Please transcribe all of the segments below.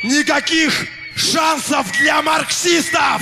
Никаких шансов для марксистов!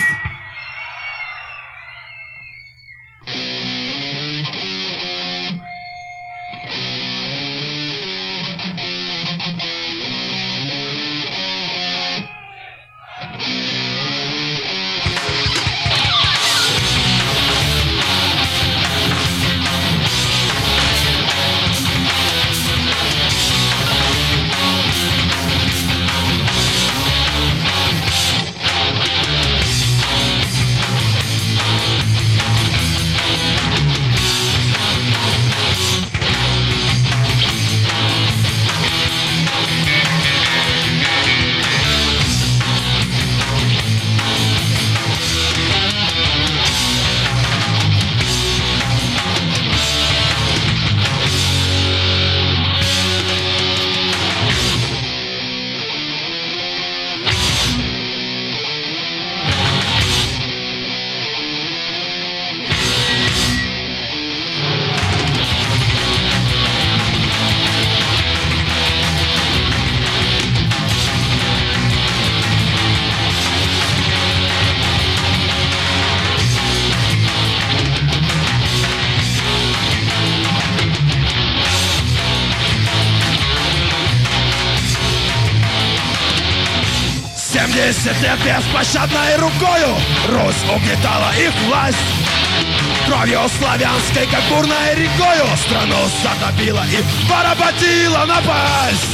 Лет беспощадной рукою Русь угнетала их власть. Кровью славянской, как бурной рекою, страну затопила и поработила напасть.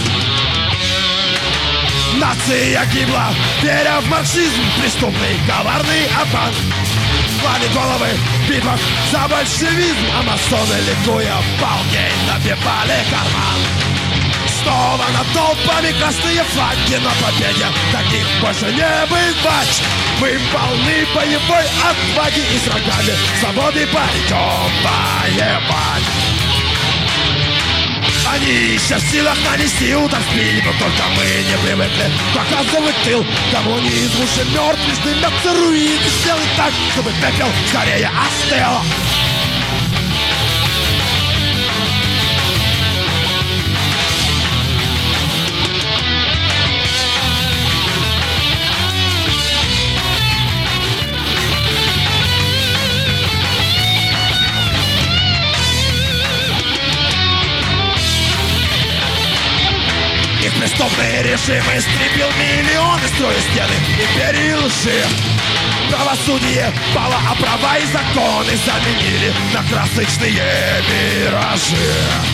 Нация гибла, веря в марксизм, преступный, коварный обман. Клали головы в битвах за большевизм, а масоны, ликуя, палкой набивали карман. Снова над толпами красные флаги на победе, таких больше не бывать. Мы полны боевой отваги и с врагами свободы пойдем воевать. Они еще в силах нанести удар в спину, но только мы не привыкли показывать тыл. Коммунизм уже мертв, лишь дымятся руины. Сделай так, чтобы пепел скорее остыл. Преступный режим истребил миллионы, строя стены империи лжи. Правосудие пало, а права и законы заменили на красочные миражи.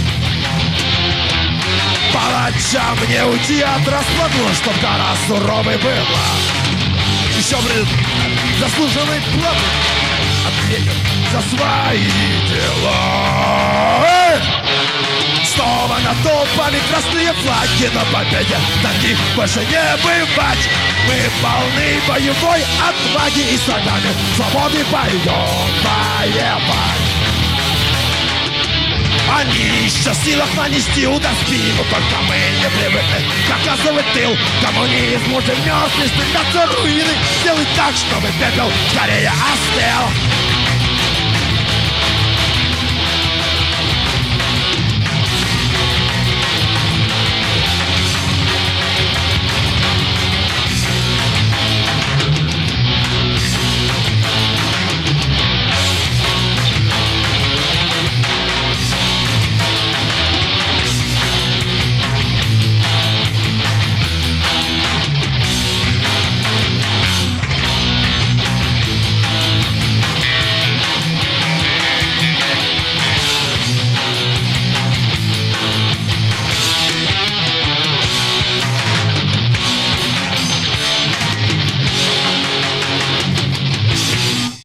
Палачам не уйти от расплаты, чтоб кара суровой была. Еще заслуженный платы ответят за свои дела. Снова над толпами красные флаги на победе, таких больше не бывать. Мы полны боевой отваги и с врагами свободы пойдем воевать. Они еще в силах нанести удар в спину, только мы не привыкли показывать тыл. Коммунизм уже мертв, лишь дымятся руины. Сделай так, чтобы пепел скорее остыл.